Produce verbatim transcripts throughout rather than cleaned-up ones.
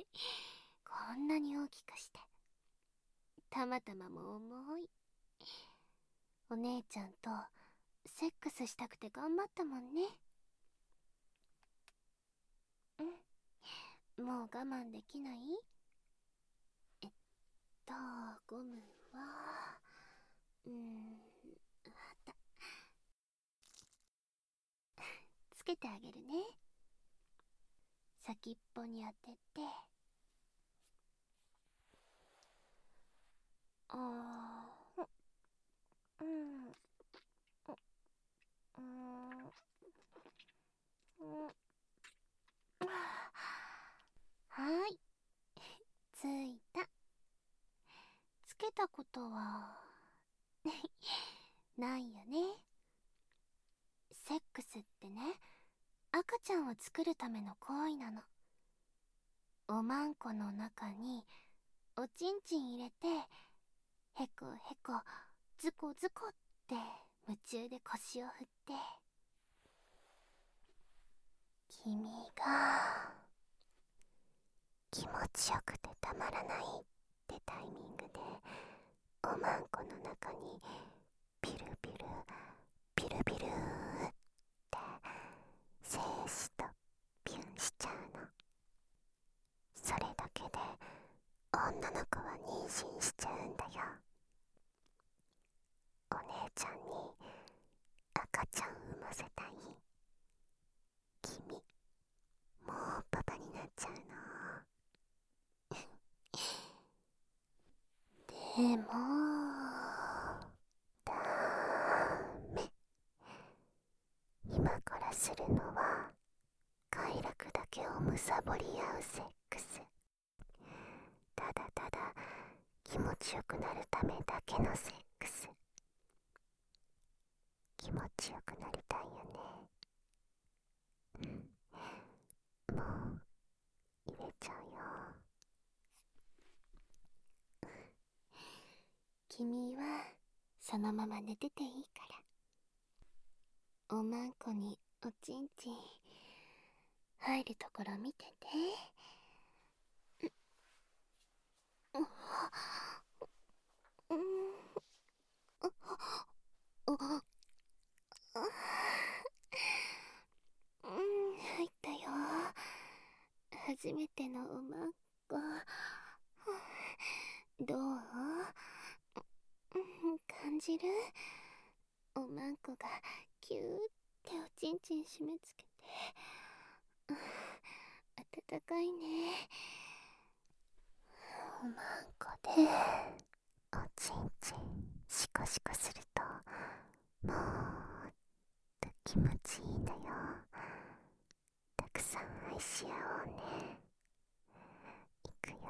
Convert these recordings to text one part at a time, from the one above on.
こんなに大きくして。たまたまも重い。お姉ちゃんとセックスしたくて頑張ったもんね。うん、もう我慢できない？えっと、ゴムは、うーん、あった。つけてあげるね。先っぽに当てて、あー、うん、うん、うん、はーい、ついた。つけたことはないよね。セックスってね、赤ちゃんを作るための行為なの。おまんこの中におちんちん入れて、へこへこズコズコって夢中で腰を振って、君が気持ちよくてたまらないってタイミングでおまんこの中にピルピルピルピルって精子とピュンしちゃうの。それだけで女の子は妊娠しちゃうんだよ。お姉ちゃんに赤ちゃん産ませたい。君もうパパになっちゃうの。でもダメ。今からするのは快楽だけをむさぼり合うセックス。ただただ気持ちよくなるためだけのセックス。気持ちよくなりたいよね。もう入れちゃうよ。君はそのまま寝てていいから。おまんこにおちんちん入るところ見てて。うん、うん、あ、うん、入ったよ。初めてのおまんこ。どう？うん、感じる？おまんこがキューっておちんちん締め付けて、うん、温かいね。おまんこでおちんちんシコシコするともっと気持ちいいんだよ。たくさん愛し合おうね。いくよ。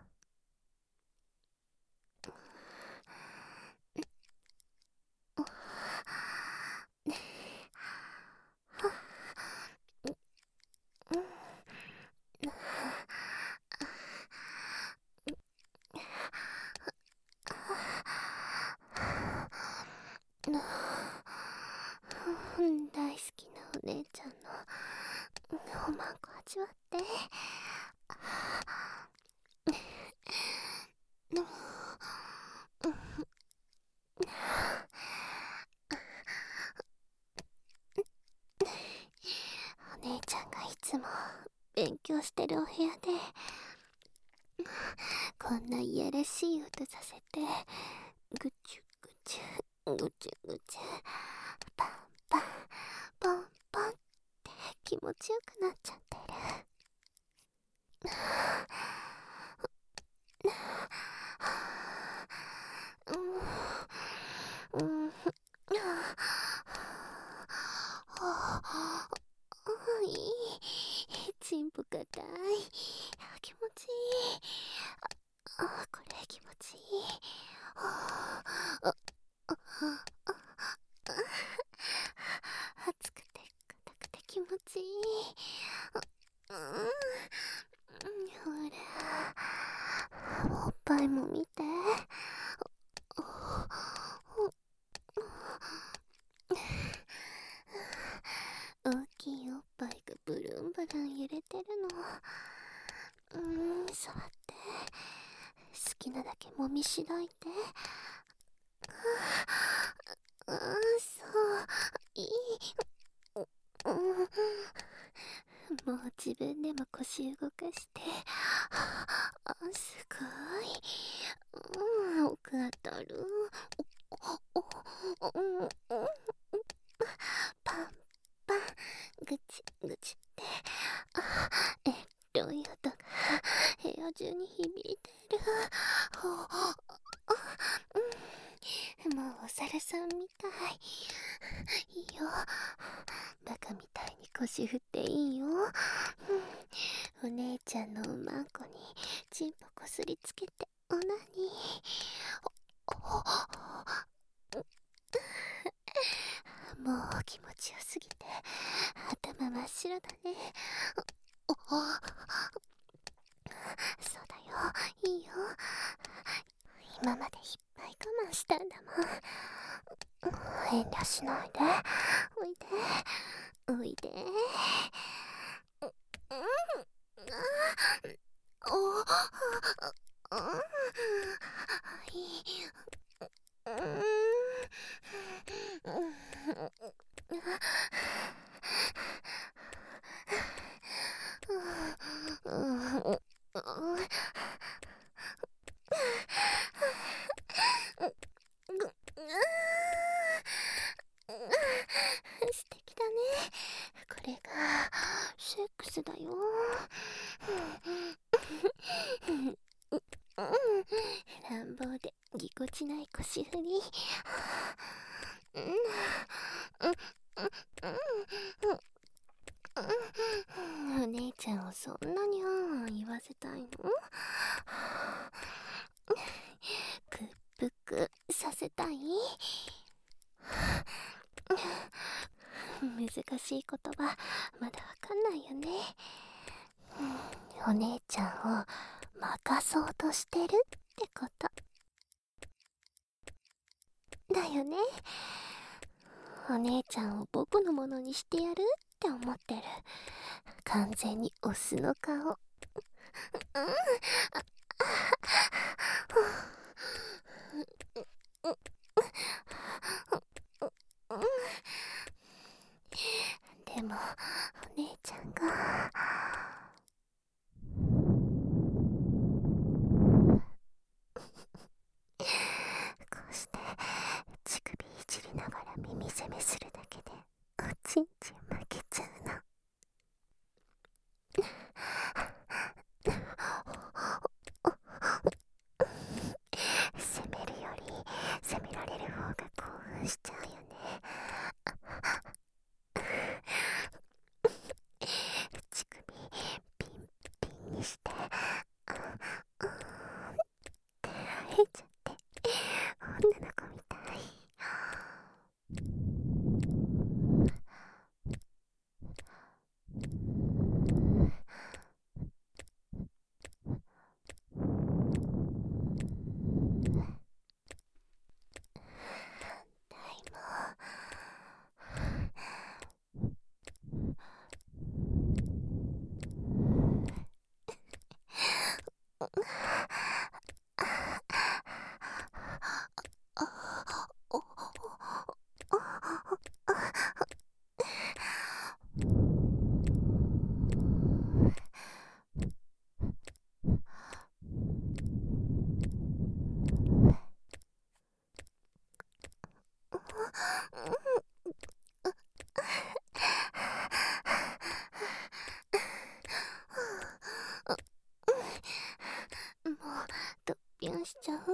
大好きなお姉ちゃんのおまんこ味わって。お姉ちゃんがいつも勉強してるお部屋でこんないやらしい音させて、ぐちゅぐちゅぐちゅぐちゅパンパンポンポンって気持ちよくなっちゃってる。うん、うん、いい。チンポかたい。気持ちいい。あ、これ気持ちいい。ああ、あ、熱くて硬くて気持ちいい。うん、ほら、おっぱいも見て。大きいおっぱいがブルンブルン揺れてるの。 うーん、触って。好きなだけもみしろいて。うーん、そう、いい。うん、もう自分でも腰動かして。あ、すごい。うん、奥当たる。お、お、お、うん、うん、パンパン、ぐちぐちって。あ、えっとい音が部屋中に響いてる。ほう、うん、もうお猿さんみたい。いいよ、バカみたいに腰振っていいよ。うん、お姉ちゃんのおまんこにチンポこすりつけてオナニー。もう気持ちよすぎて頭真っ白だね。おお、そうだよ、いいよ。今までいっぱい我慢したんだもん。遠慮しないで。おいで、おいで。うん、あお、うん、いい。うん、うん、うん、素敵だね。これがセックスだよ。乱暴でぎこちない腰振り。うん、うん、うん、うん、お姉ちゃんをそんなにあんあん言わせたいの？屈服させたい？難しい言葉まだわかんないよね。お姉ちゃんを任そうとしてるってことだよね。お姉ちゃんを僕のものにしてやるって思ってる。完全にオスの顔。うん、でもお姉ちゃんがこうして乳首いじりながら耳攻めするだけでおちんちん負けちゃうの。責めるより責められる方が興奮しちゃうよね。乳首ピンピンにしてうんって生えちゃって女の子みたい。タイももうドッピンしちゃう。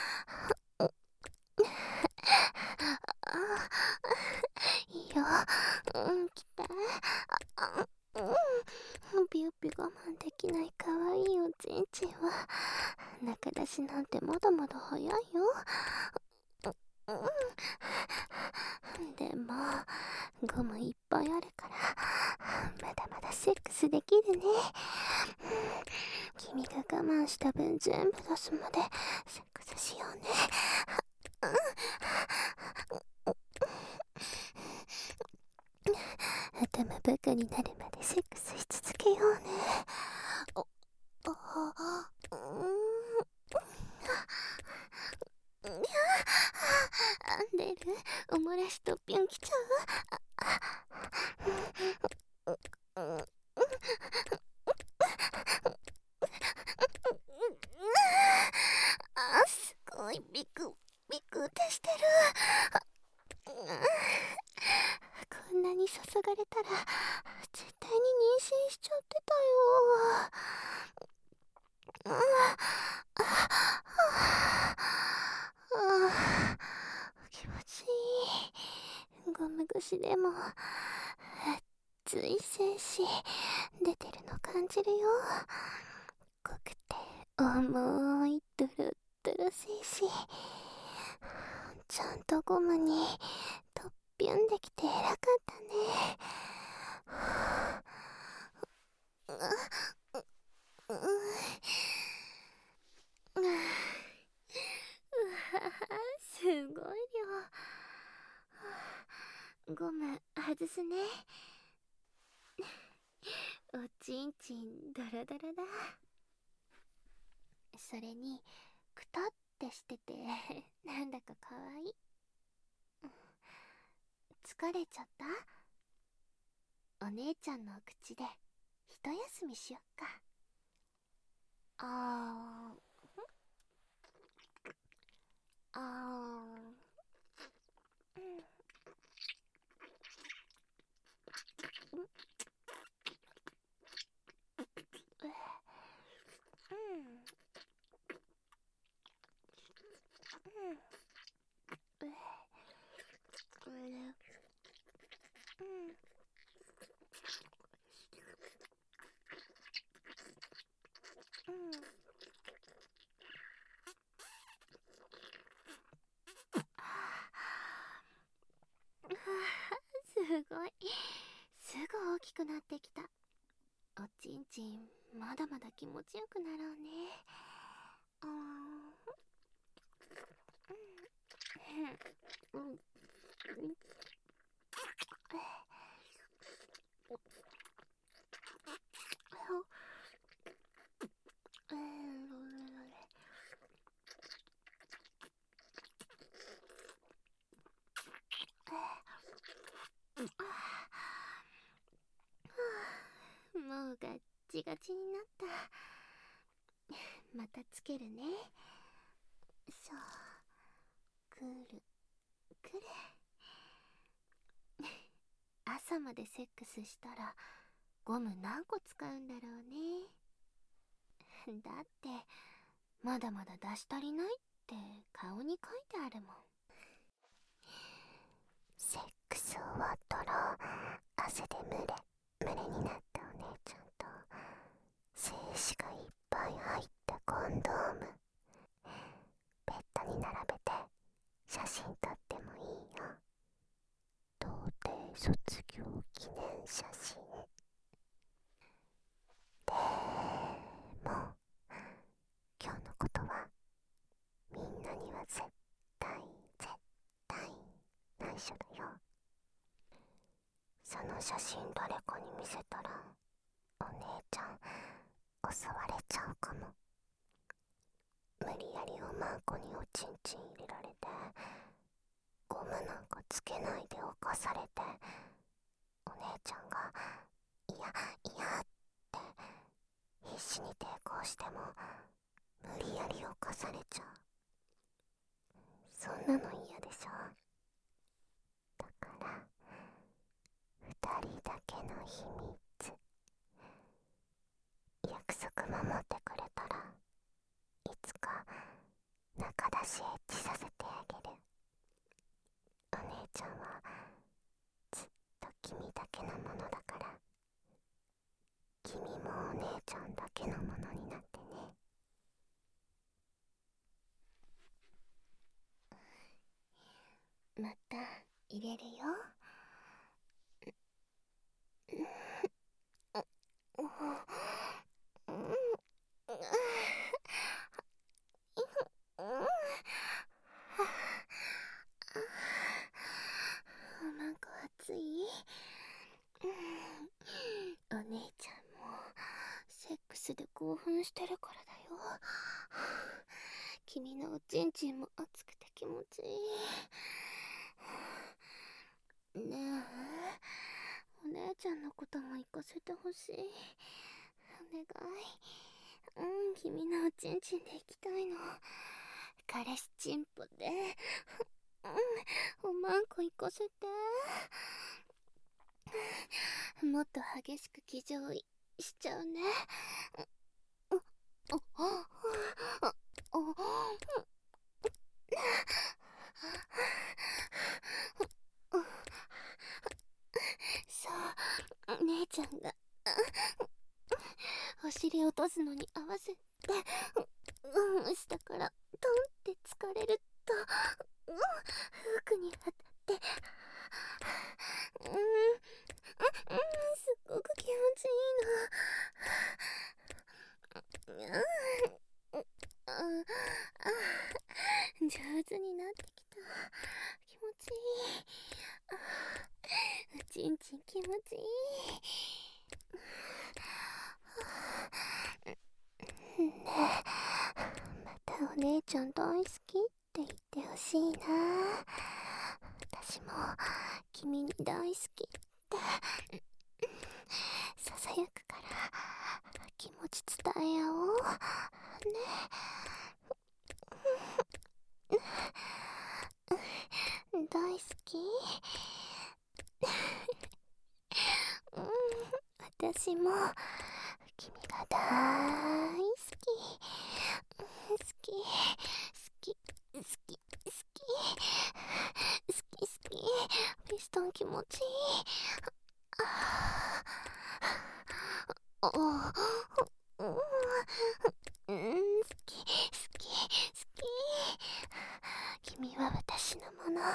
あ、いいよ。うん、来て。あ、うん、ビュービュ我慢できない可愛いおちんちんは中出しなんてまだまだ早いよ。うん、でもゴムいっぱいあるからまだまだセックスできるね。君が我慢した分全部出すまでセックスしようね。頭バカになるまでセックスし続けようね。お、お、 しとっぴゅん来ちゃう。あ、すごいビクビクってしてる。こんなに注がれたら絶対に妊娠しちゃってたよ。気持ちいい。ゴム越しでも熱い精子出てるの感じるよ。濃くて重いドロッドロ精子、ちゃんとゴムにとっぴゅんできて偉かったね。うううすごい量。ゴム外すね。おちんちんドロドロだ。それにくたってしててなんだかかわいい。疲れちゃった？お姉ちゃんのお口で一休みしよっか。あーあーうんすごい、すぐ大きくなってきた。おちんちんまだまだ気持ちよくなろうね。あーうんうんうんもうガッチガチになった。またつけるね。そうくるくる。朝までセックスしたらゴム何個使うんだろうね。だってまだまだ出し足りないって顔に書いてあるもん。セックス終わったら汗で蒸れ蒸れになったお姉ちゃんと精子がいっぱい入ったコンドームベッドに並べて写真撮ってもいいよ。童貞卒業記念写真でも今日のことはみんなには絶対絶対内緒だよ。その写真誰かに見せたらお姉ちゃん襲われちゃうかも。無理やりおまんこにおちんちん入れられてゴムなんかつけないで犯されて、お姉ちゃんがいやいやって必死に抵抗しても無理やり犯されちゃう。そんなの嫌でしょ。だから二人だけの秘密、約束守ってくれたらいつか中出しエッチさせてあげる。お姉ちゃんはずっと君だけのものだから、君もお姉ちゃんだけのものになってね。また入れるよ。なんか暑い。お姉ちゃんもセックスで興奮してるからだよ。君のおちんちんも熱くて気持ちいい。 ねえ、お姉ちゃんのことも行かせてほしい。お願い。うん、君のおちんちんで行きたいの。彼氏チンポで。うん、おまんこ行かせて。もっと激しく騎乗しちゃうね。お、お、お、お、そう、姉ちゃんがお尻落とすのに合わせて、うん、下からトンって疲れると、うん、服に当たって、うん、うん、うん、すっごく気持ちいいの。うん、あ、あ、上手になってきた。気持ちいい。あ、うちんちん気持ちいい。ねえ、またお姉ちゃん大好きって言ってほしいな。私も君に大好きってささやくから気持ち伝え合おうね。大好き。うん、私も君が大好き。好き、好き、好き、好き、好き、好き。ピストン気持ちいい。ああ、うん、うん、好き、好き、好き。君は私のもの。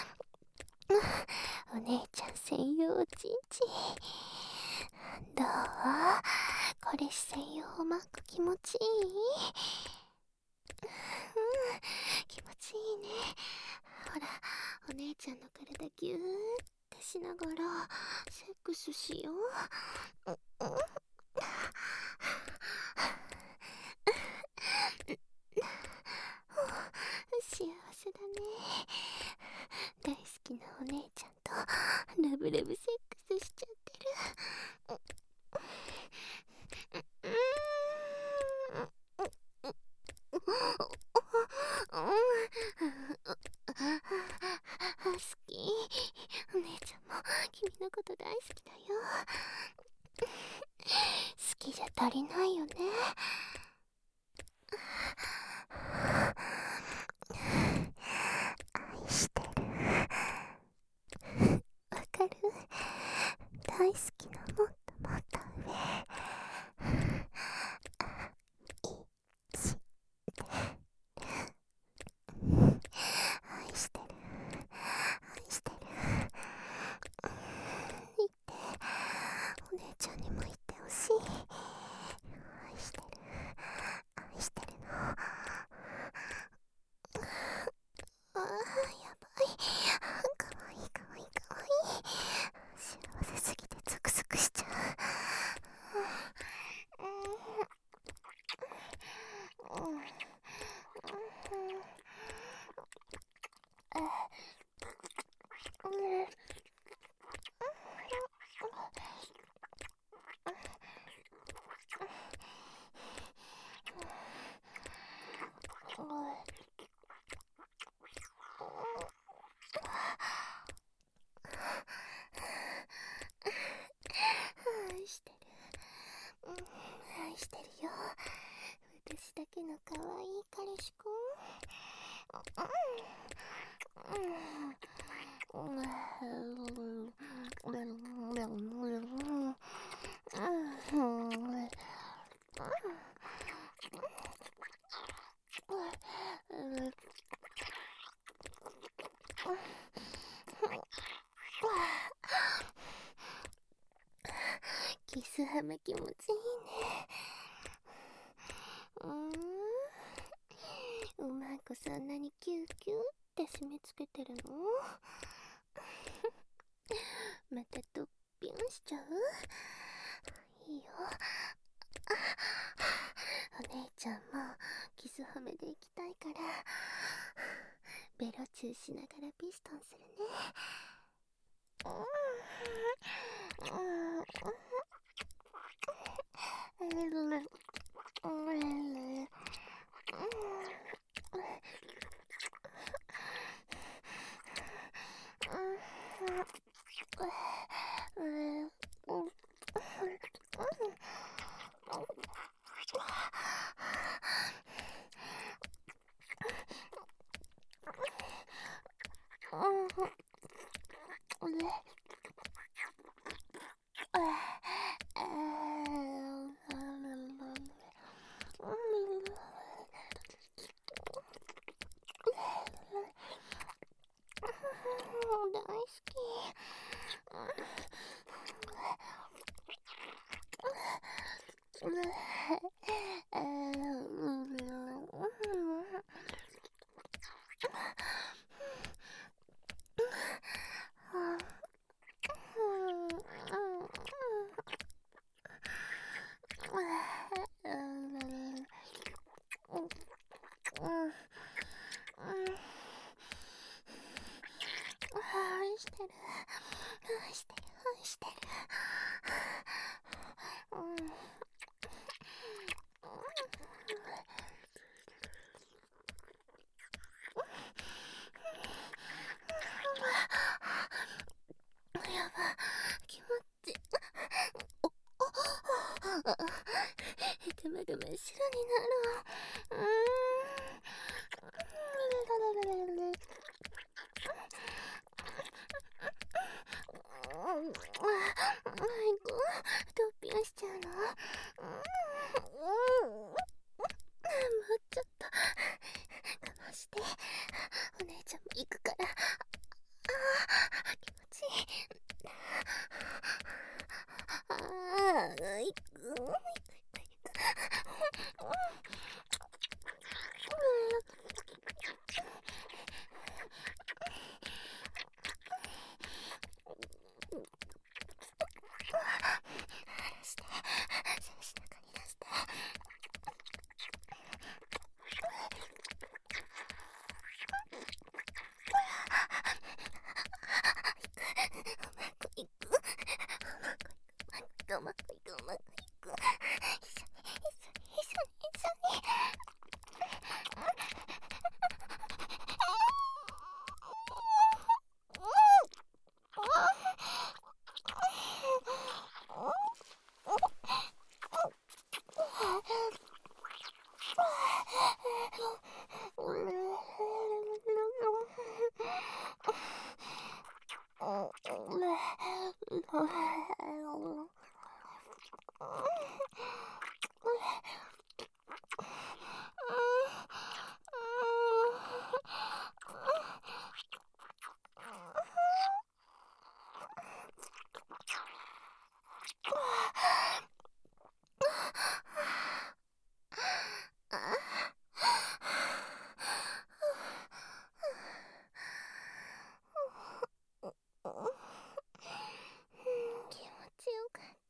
お姉ちゃん専用おちんちん。どう？彼氏専用おまんこ気持ちいい？うん、気持ちいいね。ほら、お姉ちゃんの体ギューってしながらセックスしよう。うん、うん、幸せだね。大好きなお姉ちゃんとラブラブセックスしちゃってる。うん、好き。お姉ちゃんも君のこと大好きだよ。好きじゃ足りないよね。愛してる。わかる？大好きなもっともっと上。愛してる。愛してる。愛してる。言って。お姉ちゃんにも言ってほしい。愛してる。愛してるの。ああ、やばい。かわいいかわいいかわいい。幸せすぎてゾクゾクしちゃう。うん、うん、愛してる。うん、愛してるよ。私だけの可愛い彼氏くん。キスハメ気持ちいいね。うーん、おまんこそんなにキューキューって締め付けてるの？またドッピンしちゃう？いいよ。お姉ちゃんもキスハメで行きたいからベロチューしながらピストンするね。 ぐむぐむ白になるわ。うーん。トッピングしちゃうの？もうちょっと我慢して。お姉ちゃんも行くから。ああ、気持ちいい。ああ、行く。うまくいくうまくいく。一緒に一緒に一緒に一緒に。気持ちよかった。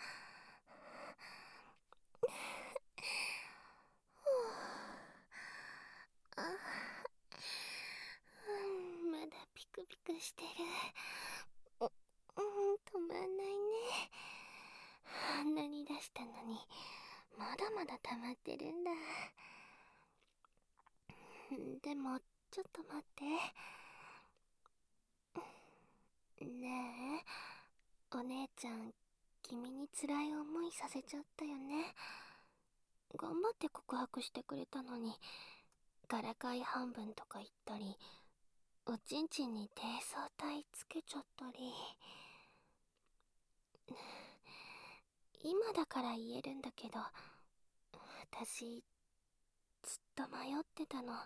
あ、うん、まだピクピクしてる。う、うん、止まんないね。あんなに出したのにまだまだ溜まってるんだ。でもちょっと待って。ねえ、お姉ちゃん、君に辛い思いさせちゃったよね。頑張って告白してくれたのに、からかい半分とか言ったり、おちんちんに低層体つけちゃったり。今だから言えるんだけど、私ずっと迷ってたの。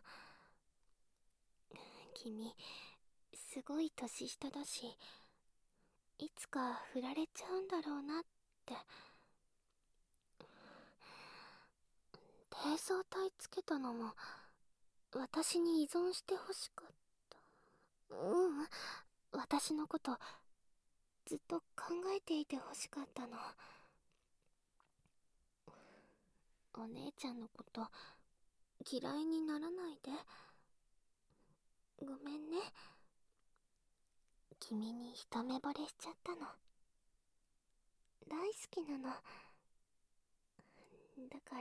君すごい年下だし、いつか振られちゃうんだろうなって。低層体つけたのも私に依存してほしかった。うん、私のことずっと考えていてほしかったの。お姉ちゃんのこと嫌いにならないで。ごめんね。 君に一目惚れしちゃったの。大好きなの。だから。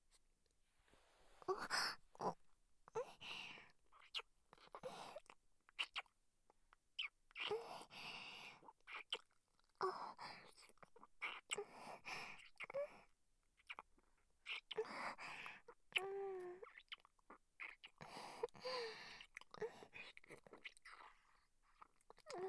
あ、あ、あ、うん、うん、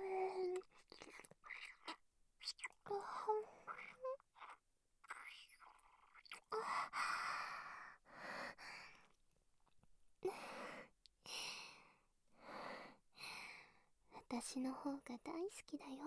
私の方が大好きだよ。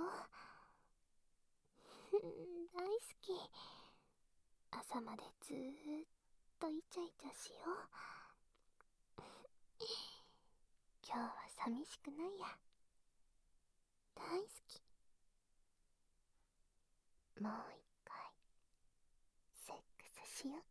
大好き。朝までずーっとイチャイチャしよう。今日は寂しくないや。大好き。もう一回セックスしよっ